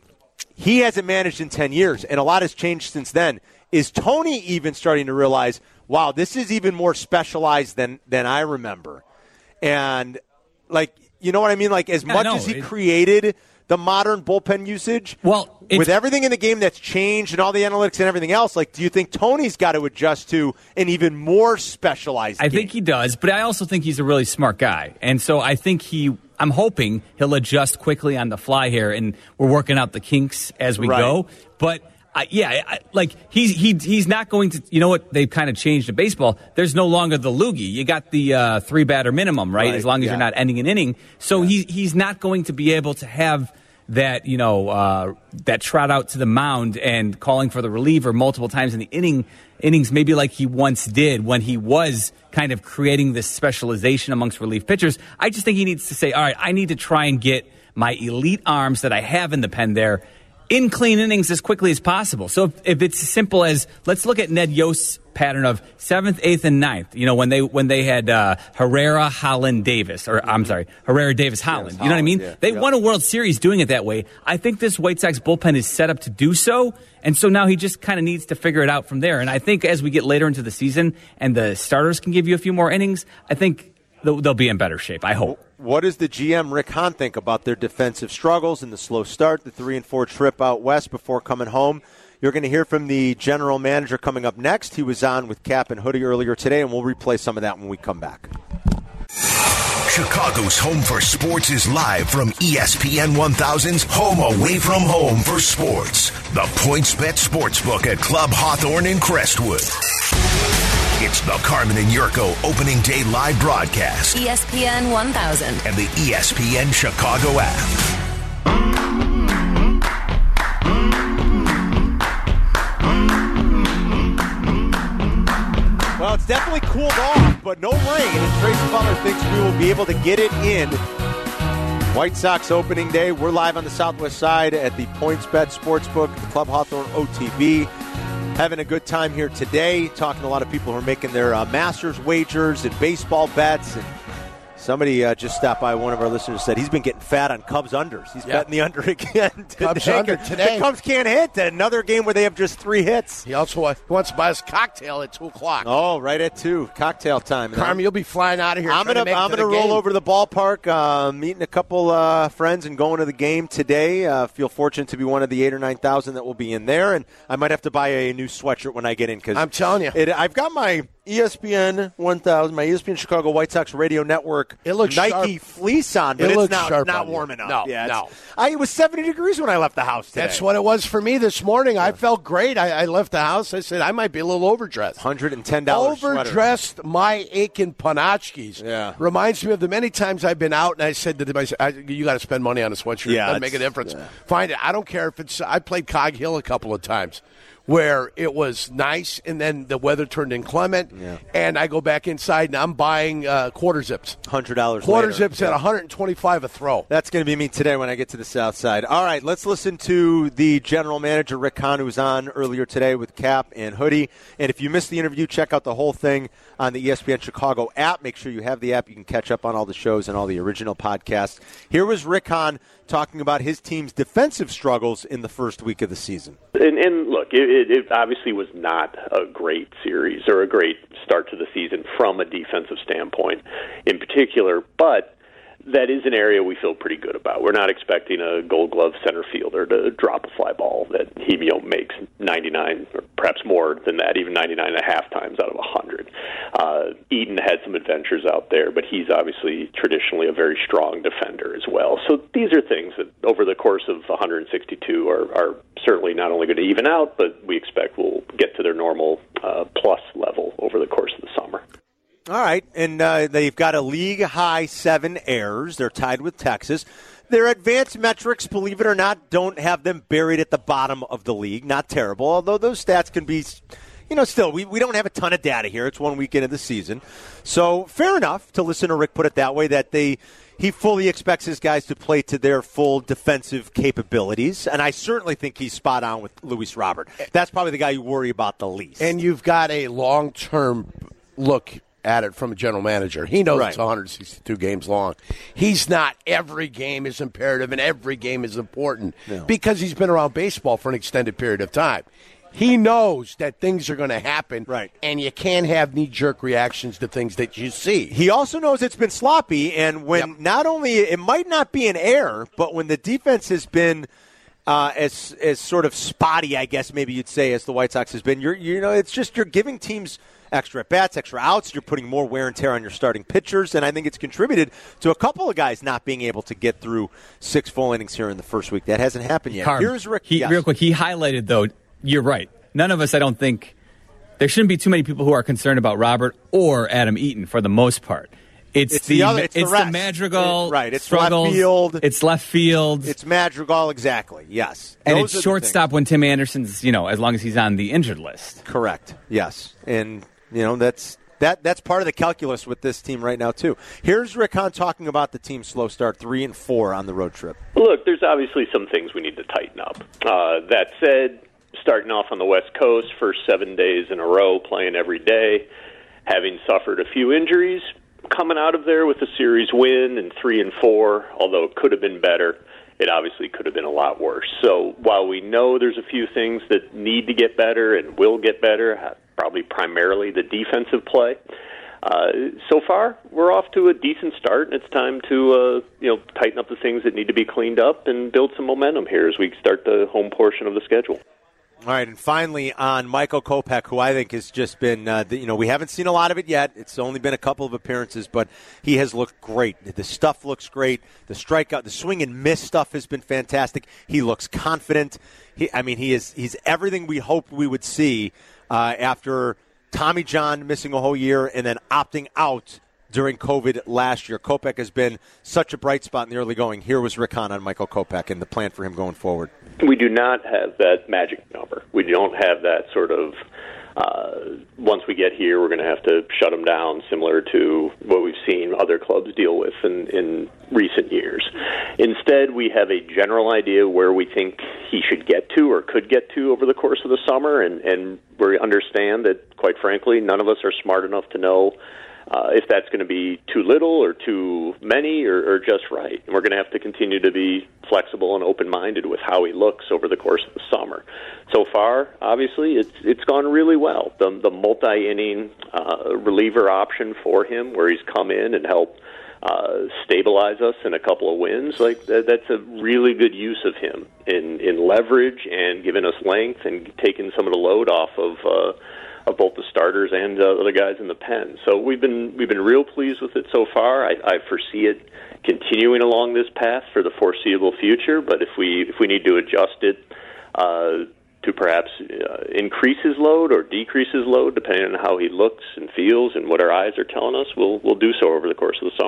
he hasn't managed in ten years, and a lot has changed since then. Is Tony even starting to realize, wow, this is even more specialized than, than I remember? And, like, you know what I mean? Like, as Yeah, much no, as he it- created the modern bullpen usage, Well, it's- with everything in the game that's changed and all the analytics and everything else, like, do you think Tony's got to adjust to an even more specialized I game? think he does, but I also think he's a really smart guy. And so I think he, I'm hoping he'll adjust quickly on the fly here, and we're working out the kinks as we Right. go. But I, yeah, I, like he's he, he's not going to. You know what? They've kind of changed in baseball. There's no longer the loogie. You got the uh, three batter minimum, right? Right, As long as yeah. you're not ending an inning. So Yeah. he he's not going to be able to have that, you know, uh, that trot out to the mound and calling for the reliever multiple times in the inning innings, maybe like he once did when he was kind of creating this specialization amongst relief pitchers. I just think he needs to say, all right, I need to try and get my elite arms that I have in the pen there in clean innings as quickly as possible. So if, if it's as simple as, let's look at Ned Yost's pattern of seventh, eighth, and ninth. You know, when they when they had uh, Herrera, Holland, Davis, or I'm sorry, Herrera, Davis, Holland. You know what I mean? yeah. They Yep. won a World Series doing it that way. I think this White Sox bullpen is set up to do so, and so now he just kind of needs to figure it out from there. And I think as we get later into the season and the starters can give you a few more innings, I think they'll, they'll be in better shape. I hope. What does the G M, Rick Hahn, think about their defensive struggles and the slow start, the three and four trip out west before coming home? You're going to hear from the general manager coming up next. He was on with Cap and Hoodie earlier today, and we'll replay some of that when we come back. Chicago's home for sports is live from E S P N one thousand's Home Away from Home for sports. The PointsBet Sportsbook at Club Hawthorne in Crestwood. It's the Carmen and Yurko opening day live broadcast E S P N one thousand. and the E S P N Chicago app. Well, it's definitely cooled off, but no rain, and Tracy Butler thinks we will be able to get it in. White Sox opening day. We're live on the southwest side at the PointsBet Sportsbook, the Club Hawthorne O T B. Having a good time here today, talking to a lot of people who are making their uh, Masters wagers and baseball bets. And somebody uh, just stopped by, one of our listeners said he's been getting fat on Cubs unders. He's Yeah. betting the under again today. Cubs under today. The Cubs can't hit. Another game where they have just three hits. He also wa- wants to buy us cocktail at two o'clock. Oh, right at two. Cocktail time. Carmen, you'll be flying out of here. I'm trying gonna to make I'm it to gonna the roll game. over to the ballpark, uh, meeting a couple uh, friends and going to the game today. Uh, feel fortunate to be one of the eight or nine thousand that will be in there, and I might have to buy a new sweatshirt when I get in because I'm telling you. it, I've got my E S P N one thousand, my E S P N Chicago White Sox Radio Network. It looks Nike sharp. fleece on, but It it's looks not, sharp not on you. warm enough. No, yeah, it's- no. I, it was seventy degrees when I left the house today. That's what it was for me this morning. I felt great. I, I left the house. I said I might be a little overdressed. one hundred ten dollars sweater. Overdressed my Aiken Panachkis. Yeah. Reminds me of the many times I've been out and I said to myself, you got to spend money on a sweatshirt. Yeah, It doesn't make a it's- difference. yeah. Find it. I don't care if it's – I played Cog Hill a couple of times. where it was nice and then the weather turned inclement, yeah. and I go back inside and I'm buying uh, quarter zips. one hundred dollars Quarter later. zips yeah. at one hundred twenty-five a throw. That's going to be me today when I get to the south side. All right, let's listen to the general manager, Rick Hahn, who was on earlier today with Cap and Hoodie. And if you missed the interview, check out the whole thing on the E S P N Chicago app. Make sure you have the app. You can catch up on all the shows and all the original podcasts. Here was Rick Hahn talking about his team's defensive struggles in the first week of the season. And, and look, it, it obviously was not a great series or a great start to the season from a defensive standpoint in particular, but that is an area we feel pretty good about. We're not expecting a Gold Glove center fielder to drop a fly ball that he you know, makes ninety-nine or perhaps more than that, even ninety-nine and a half times out of one hundred. Uh, Eaton had some adventures out there, but he's obviously traditionally a very strong defender as well. So these are things that over the course of one hundred sixty-two are, are certainly not only going to even out, but we expect will get to their normal uh, plus level over the course of the summer. All right, and uh, they've got a league-high seven errors. They're tied with Texas. Their advanced metrics, believe it or not, don't have them buried at the bottom of the league. Not terrible, although those stats can be, you know, still, we, we don't have a ton of data here. It's one weekend of the season. So fair enough to listen to Rick put it that way, that they he fully expects his guys to play to their full defensive capabilities. And I certainly think he's spot on with Luis Robert. That's probably the guy you worry about the least. And you've got a long-term look at it from a general manager. He knows right. It's one hundred sixty-two games long. He's not every game is imperative and every game is important no. because he's been around baseball for an extended period of time. He knows that things are going to happen, right. and you can't have knee-jerk reactions to things that you see. He also knows it's been sloppy, and when yep. not only it might not be an error, but when the defense has been uh, as as sort of spotty, I guess maybe you'd say, as the White Sox has been, you're you know it's just you're giving teams extra at-bats, extra outs. You're putting more wear and tear on your starting pitchers, and I think it's contributed to a couple of guys not being able to get through six full innings here in the first week. That hasn't happened yet. Carm, Here's Rick. He, yes. Real quick, he highlighted, though, you're right. None of us, I don't think, there shouldn't be too many people who are concerned about Robert or Adam Eaton for the most part. It's, It's the, the other- it's the it's rest. the Madrigal It- right, it's struggles. left field. It's left field. It's Madrigal, exactly, yes. and Those it's are the shortstop things. when Tim Anderson's, you know, as long as he's on the injured list. Correct, yes. And, you know, that's that that's part of the calculus with this team right now, too. Here's Rick Hahn talking about the team's slow start, three and four on the road trip. Look, there's obviously some things we need to tighten up. Uh, that said, starting off on the West Coast, first seven days in a row, playing every day, having suffered a few injuries, coming out of there with a series win and three and four, although it could have been better, it obviously could have been a lot worse. So while we know there's a few things that need to get better and will get better, probably primarily the defensive play, uh, so far we're off to a decent start, and it's time to uh, you know tighten up the things that need to be cleaned up and build some momentum here as we start the home portion of the schedule. All right, and finally on Michael Kopech, who I think has just been, uh, the, you know, we haven't seen a lot of it yet. It's only been a couple of appearances, but he has looked great. The stuff looks great. The strikeout, the swing and miss stuff has been fantastic. He looks confident. He, I mean, he is he's everything we hoped we would see uh, after Tommy John missing a whole year and then opting out during COVID last year. Kopech has been such a bright spot in the early going. Here was Rick Hahn on Michael Kopech and the plan for him going forward. We do not have that magic number. We don't have that sort of, uh, once we get here, we're going to have to shut him down, similar to what we've seen other clubs deal with in, in recent years. Instead, we have a general idea where we think he should get to or could get to over the course of the summer, and, and we understand that, quite frankly, none of us are smart enough to know Uh, if that's going to be too little or too many or, or just right. And we're going to have to continue to be flexible and open-minded with how he looks over the course of the summer. So far, obviously, it's it's gone really well. The, the multi-inning uh, reliever option for him, where he's come in and helped uh, stabilize us in a couple of wins, like that, that's a really good use of him in, in leverage and giving us length and taking some of the load off of uh, of both the starters and uh, the guys in the pen. So we've been we've been real pleased with it so far. I, I foresee it continuing along this path for the foreseeable future. But if we if we need to adjust it uh, to perhaps uh, increase his load or decrease his load, depending on how he looks and feels and what our eyes are telling us, we'll we'll do so over the course of the summer.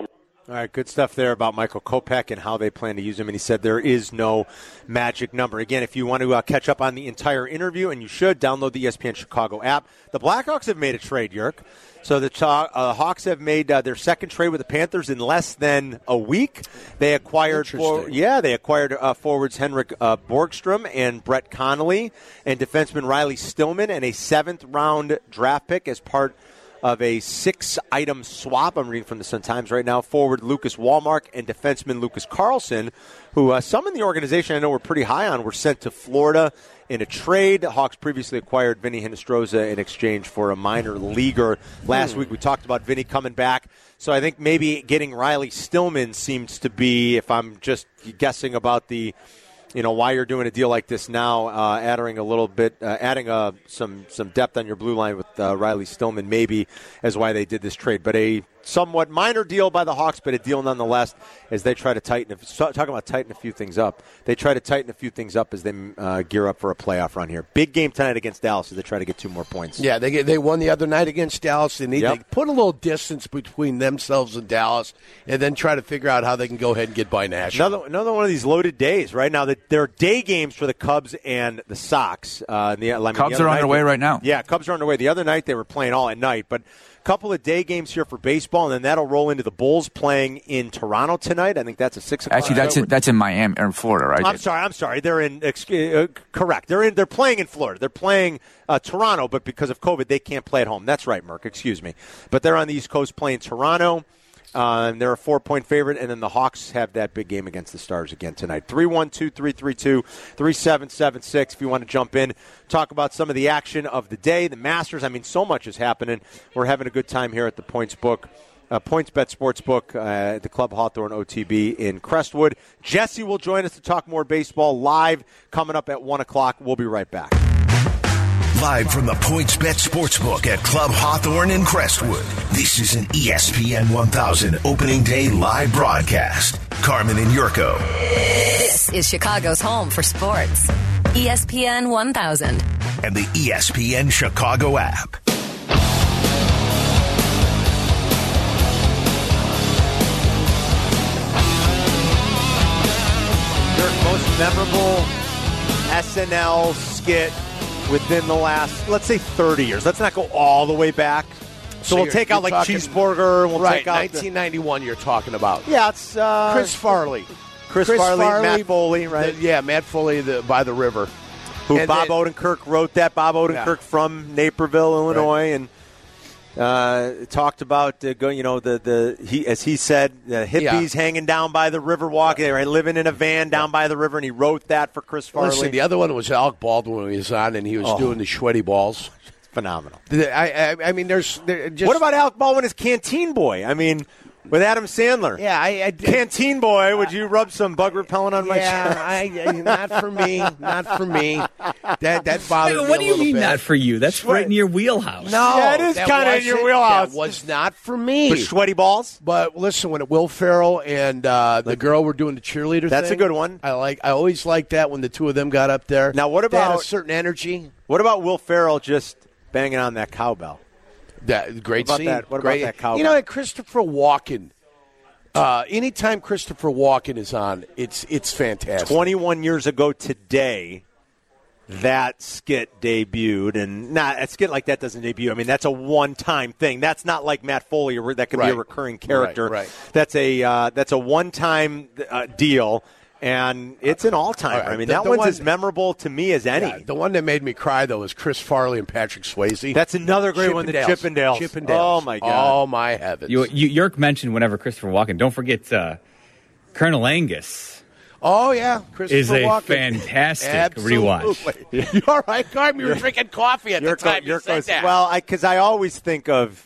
All right, good stuff there about Michael Kopech and how they plan to use him. And he said there is no magic number. Again, if you want to uh, catch up on the entire interview, and you should, download the E S P N Chicago app. The Blackhawks have made a trade, Yerk. So the uh, Hawks have made uh, their second trade with the Panthers in less than a week. They acquired, for, yeah, they acquired uh, forwards Henrik uh, Borgstrom and Brett Connolly, and defenseman Riley Stillman, and a seventh round draft pick as part of a six-item swap. I'm reading from the Sun-Times right now. Forward Lucas Wallmark and defenseman Lucas Carlson, who uh, some in the organization I know were pretty high on, were sent to Florida in a trade. The Hawks previously acquired Vinny Hinostroza in exchange for a minor leaguer. Last hmm. week we talked about Vinny coming back. So I think maybe getting Riley Stillman seems to be, if I'm just guessing about the, you know, why you're doing a deal like this now, uh, adding a little bit, uh, adding uh, some some depth on your blue line with uh, Riley Stillman, maybe as why they did this trade. But a somewhat minor deal by the Hawks, but a deal nonetheless as they try to tighten. Talking about tighten a few things up, they try to tighten a few things up as they uh, gear up for a playoff run here. Big game tonight against Dallas as they try to get two more points. Yeah, they they won the other night against Dallas. They need yep. to put a little distance between themselves and Dallas, and then try to figure out how they can go ahead and get by Nashville. Another another one of these loaded days right now. That there are day games for the Cubs and the Sox. Uh, the, I mean, Cubs the are underway they, right now. Yeah, Cubs are underway. The other night they were playing all at night, but a couple of day games here for baseball, and then that'll roll into the Bulls playing in Toronto tonight. I think that's a six o'clock. Actually, that's in, that's in Miami or in Florida, right? I'm sorry, I'm sorry. They're in uh, correct. They're in. They're playing in Florida. They're playing uh, Toronto, but because of COVID, they can't play at home. That's right, Merck. Excuse me. But they're on the East Coast playing Toronto. Uh, and they're a four-point favorite, and then the Hawks have that big game against the Stars again tonight. three one two, three three two, three seven seven six if you want to jump in, talk about some of the action of the day, the Masters. I mean, so much is happening. We're having a good time here at the Points Book, uh, PointsBet Sportsbook uh, at the Club Hawthorne O T B in Crestwood. Jesse will join us to talk more baseball live coming up at one o'clock. We'll be right back. Live from the PointsBet Sportsbook at Club Hawthorne in Crestwood, this is an E S P N one thousand Opening Day live broadcast. Carmen and Yurko. This is Chicago's home for sports. E S P N one thousand. And the E S P N Chicago app. Your most memorable S N L skit within the last, let's say, thirty years. Let's not go all the way back. So, so we'll take out like talking, Cheeseburger. And we'll right, take out nineteen ninety-one. The, you're talking about. Yeah, it's uh, Chris Farley. Chris, Chris Farley, Farley, Matt Foley, right? The, yeah, Matt Foley the, by the river. Who and Bob then, Odenkirk wrote that. Bob Odenkirk yeah. from Naperville, Illinois, right. and uh, talked about uh, going. You know, the the he as he said, the hippies yeah. hanging down by the river, walking, yeah. right, living in a van down by the river, and he wrote that for Chris Farley. Listen, the other one was Alec Baldwin when he was on, and he was oh. doing the sweaty balls. Phenomenal. I, I, I mean, there's there just what about Alec Baldwin as Canteen Boy? I mean, with Adam Sandler. Yeah, I, I Canteen Boy. Would you rub some bug repellent on my yeah, chest? I, I, not for me. Not for me. That that bothers Wait, me. What do you mean, bit. not for you? That's right in your wheelhouse. No, yeah, it is kind of in your wheelhouse. That was not for me. But sweaty balls. But listen, when Will Ferrell and uh, the girl were doing the cheerleader, that's thing, a good one. I like. I always liked that when the two of them got up there. Now, what they about had a certain energy? What about Will Ferrell just banging on that cowbell? That great what about scene. That? What great. about that cowbell? You know, Christopher Walken. Uh, anytime Christopher Walken is on, it's it's fantastic. twenty-one years ago today, that skit debuted, and not a skit like that doesn't debut. I mean, that's a one-time thing. That's not like Matt Foley, or that could right. be a recurring character. Right, right. That's a uh, that's a one-time uh, deal. And it's an all-timer. Right. I mean, the, that the one's one, as memorable to me as any. Yeah, the one that made me cry, though, was Chris Farley and Patrick Swayze. That's another great one, the Chippendales. Chippendales. Oh, my God. Oh, my heavens. You, you, Yerk mentioned whenever Christopher Walken. Don't forget uh, Colonel Angus. Oh, yeah. Christopher is a Walken. fantastic rewatch. Yeah. You all right, Carm? You were drinking coffee at Yerk, the time Yerk you said goes, that. Well, because I, I always think of,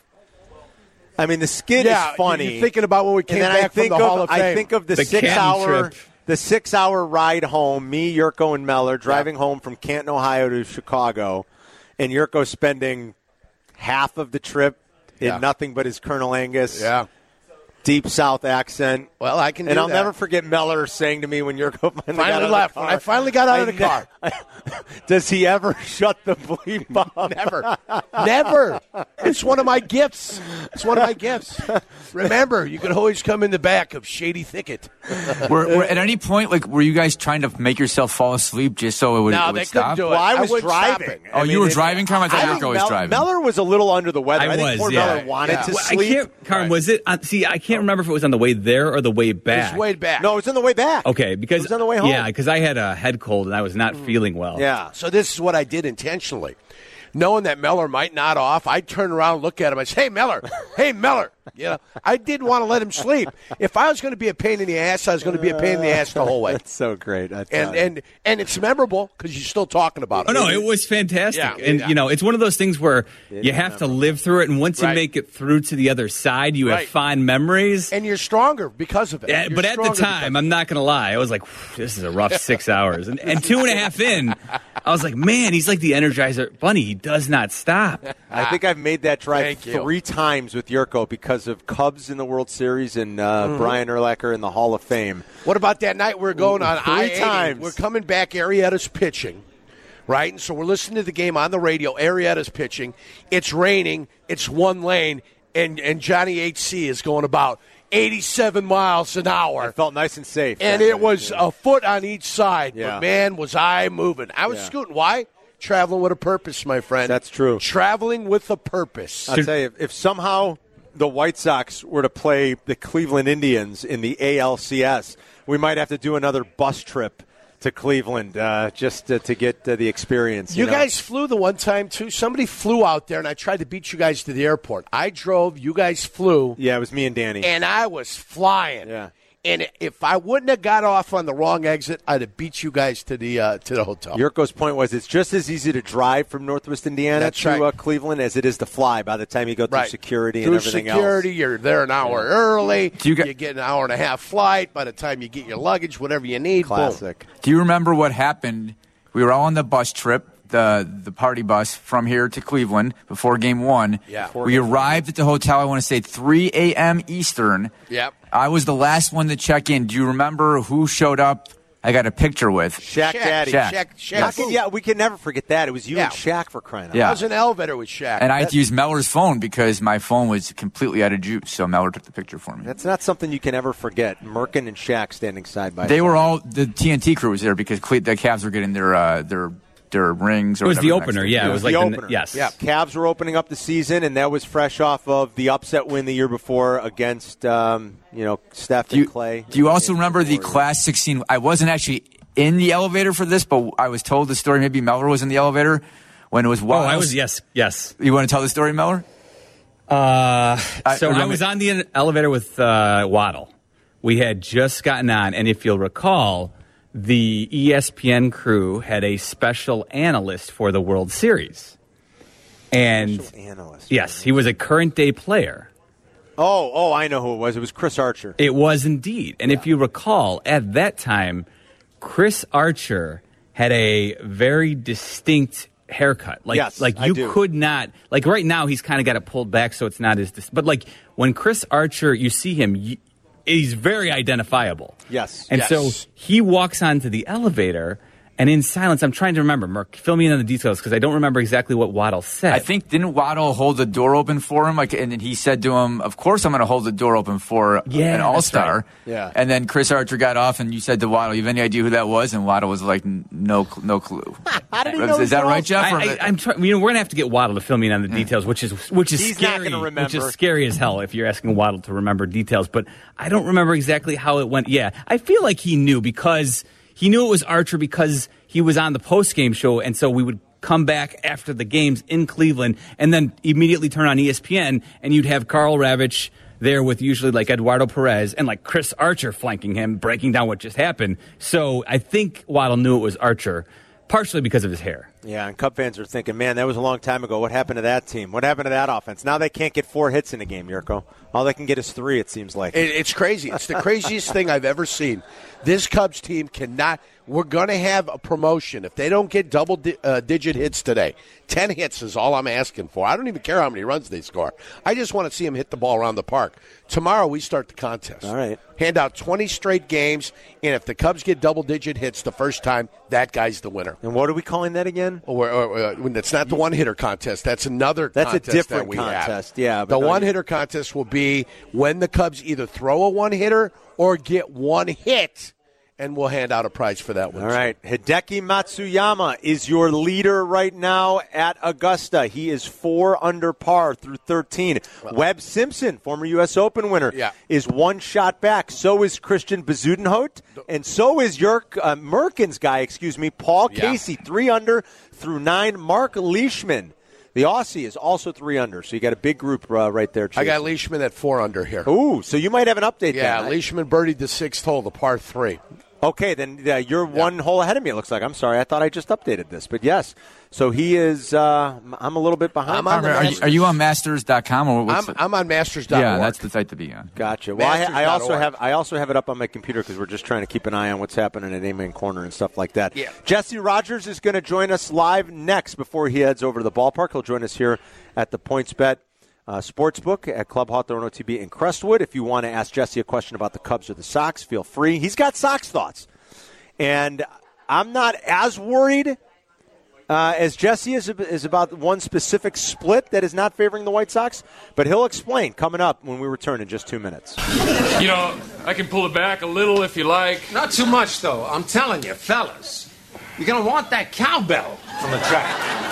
I mean, the skit yeah, is funny. You're thinking about when we came back from the of, Hall of Fame. I think of the, the six-hour... The six-hour ride home, me, Yurko, and Meller driving yeah. home from Canton, Ohio to Chicago, and Yurko spending half of the trip in yeah. nothing but his Colonel Angus. Yeah. deep South accent. Well, I can do And I'll that. never forget Meller saying to me when Yurko finally, Finally got out left. of the car. When I finally got out of the I car. ne- Does he ever shut the bleep up? Never. Never. It's one of my gifts. It's one of my gifts. Remember, you can always come in the back of Shady Thicket. were, were, at any point, like, were you guys trying to make yourself fall asleep just so it would, No, it would they stop? couldn't do it. Well, I I was wouldn't stop driving. it. Oh, I you mean, were it- driving, Carm? I thought think Yurko was Mel- driving. Meller was a little under the weather. I think was, poor yeah. Meller wanted Yeah. to Well, I sleep. can't, Carm, was it? Uh, see, I can't remember if it was on the way there or the way back. It's way back. No, it was on the way back. Okay, because It was on the way home. Yeah, because I had a head cold and I was not feeling well. Yeah. So this is what I did intentionally. Knowing that Meller might nod off, I'd turn around and look at him. I'd say, hey, Meller, hey, Meller. You know, I didn't want to let him sleep. If I was going to be a pain in the ass, I was going to be a pain in the ass the whole way. That's so great. I tell And you. and and it's memorable because you're still talking about Oh it. no, it was fantastic, Yeah, and yeah. you know, it's one of those things where you have to live through it, and once you Right. make it through to the other side, you Right. have fond memories. And you're stronger because of it. Yeah, You're but at the stronger time, I'm not going to lie, I was like, this is a rough six hours, and, and two and a half in, I was like, man, he's like the Energizer Bunny. He does not stop. I think I've made that drive Thank you. three times with Yurko because of Cubs in the World Series and uh, Mm-hmm. Brian Urlacher in the Hall of Fame. What about that night we're going on Three I eighty? times. We're coming back. Arietta's pitching, right? And so we're listening to the game on the radio. Arietta's pitching. It's raining. It's one lane, and and Johnny H C is going about eighty-seven miles an hour. I felt nice and safe. And that it night, was yeah. a foot on each side. Yeah. But, man, was I moving. I was Yeah. scooting. Why? Traveling with a purpose, my friend. That's true. Traveling with a purpose. I'll tell you, if, if somehow the White Sox were to play the Cleveland Indians in the A L C S, we might have to do another bus trip to Cleveland uh, just uh, to get uh, the experience. You You, know? guys flew the one time, too. Somebody flew out there, and I tried to beat you guys to the airport. I drove. You guys flew. Yeah, it was me and Danny. And I was flying. Yeah. And if I wouldn't have got off on the wrong exit, I'd have beat you guys to the uh, to the hotel. Yurko's point was it's just as easy to drive from Northwest Indiana That's to right. uh, Cleveland as it is to fly by the time you go through Right. security Through and everything security, else. you're there an hour early. Do you, you get an hour and a half flight. By the time you get your luggage, whatever you need, boom. Classic. do you remember what happened? We were all on the bus trip, the the party bus from here to Cleveland before game one. Yeah. We arrived at the hotel, I want to say three a.m. Eastern. Yep. I was the last one to check in. Do you remember who showed up? I got a picture with. Shaq, Shaq, Daddy. Shaq. Shaq, Shaq. How can- yeah, we can never forget that. It was you Yeah. and Shaq for crying out Yeah. I was in an elevator with Shaq. And I had That- to use Meller's phone because my phone was completely out of juice, so Meller took the picture for me. That's not something you can ever forget. Merkin and Shaq standing side by They side. were all, the T N T crew was there because Cle- the Cavs were getting their uh, their their rings. Or It was the whatever next opener, week. yeah. It was the like the, opener. yes. Yeah, Cavs were opening up the season, and that was fresh off of the upset win the year before against, um, you know, Steph Do you, and Clay. do you also remember the Warriors. Class sixteen? I wasn't actually in the elevator for this, but I was told the story. Maybe Meller was in the elevator when it was Oh, Wiles. I was yes, yes. You want to tell the story, Meller? Uh, I- so or I let me- was on the elevator with uh, Waddle. We had just gotten on, and if you'll recall, the E S P N crew had a special analyst for the World Series, and Special analyst. yes, he was a current day player. Oh, oh, I know who it was. It was Chris Archer. It was indeed. And if you recall, at that time, Chris Archer had a very distinct haircut. Like, Yes, like I you do. could not, like right now, he's kind of got it pulled back so it's not as, dis- but like when Chris Archer, you see him, you, he's very identifiable. Yes. And Yes. so he walks onto the elevator, and in silence, I'm trying to remember, Merk, fill me in on the details because I don't remember exactly what Waddle said. I think didn't Waddle hold the door open for him? Like, and then he said to him, "Of course, I'm going to hold the door open for Yeah, an that's All Star." right. Yeah. And then Chris Archer got off, and you said to Waddle, "You have any idea who that was?" And Waddle was like, "N- "No, cl- no clue." How did he Is- know is that he was right, Jeff? Or- I, I, I'm trying. You know, we're gonna have to get Waddle to fill me in on the details, which is which is He's not scary. gonna remember. Which is scary as hell if you're asking Waddle to remember details. But I don't remember exactly how it went. Yeah, I feel like he knew because he knew it was Archer because he was on the post game show, and so we would come back after the games in Cleveland, and then immediately turn on E S P N, and you'd have Carl Ravitch there with usually like Eduardo Perez and like Chris Archer flanking him, breaking down what just happened. So I think Waddle knew it was Archer, partially because of his hair. Yeah, and Cub fans are thinking, man, that was a long time ago. What happened to that team? What happened to that offense? Now they can't get four hits in a game, Yurko. All they can get is three, it seems like. It, it's crazy. It's the craziest thing I've ever seen. This Cubs team cannot – we're going to have a promotion. If they don't get double-digit uh, digit hits today, ten hits is all I'm asking for. I don't even care how many runs they score. I just want to see them hit the ball around the park. Tomorrow we start the contest. All right. Hand out twenty straight games, and if the Cubs get double-digit hits the first time, that guy's the winner. And what are we calling that again? Or, or, or, when that's not the one-hitter contest. That's another That's contest a different that we contest, have. yeah. The but no, one-hitter contest will be when the Cubs either throw a one-hitter or get one hit, and we'll hand out a prize for that one. All right. Hideki Matsuyama is your leader right now at Augusta. He is four under par through thirteen. Well, Webb Simpson, former U S Open winner, yeah. is one shot back. So is Christian Bezuidenhout, and so is Jörg uh, Merkin's guy, excuse me, Paul yeah. Casey, three under through nine. Mark Leishman, the Aussie, is also three under. So you got a big group uh, right there, Chasing. I got Leishman at four under here. Ooh, so you might have an update yeah, then. Leishman birdied the sixth hole, the par three. Okay, then uh, you're yeah. one hole ahead of me, it looks like. I'm sorry. I thought I just updated this. But, yes. So he is uh, – I'm a little bit behind. I'm on are, you, are you on Masters dot com? Or what's I'm, I'm on Masters dot org. Yeah, that's the site to be on. Gotcha. Well, I, I also have I also have it up on my computer because we're just trying to keep an eye on what's happening at Amen Corner and stuff like that. Yeah. Jesse Rogers is going to join us live next before he heads over to the ballpark. He'll join us here at the PointsBet Uh, Sportsbook at Club Hawthorne O T B in Crestwood. If you want to ask Jesse a question about the Cubs or the Sox, feel free. He's got Sox thoughts. And I'm not as worried uh, as Jesse is, is about one specific split that is not favoring the White Sox, but he'll explain coming up when we return in just two minutes. You know, I can pull it back a little if you like. Not too much, though. I'm telling you, fellas, you're going to want that cowbell from the track.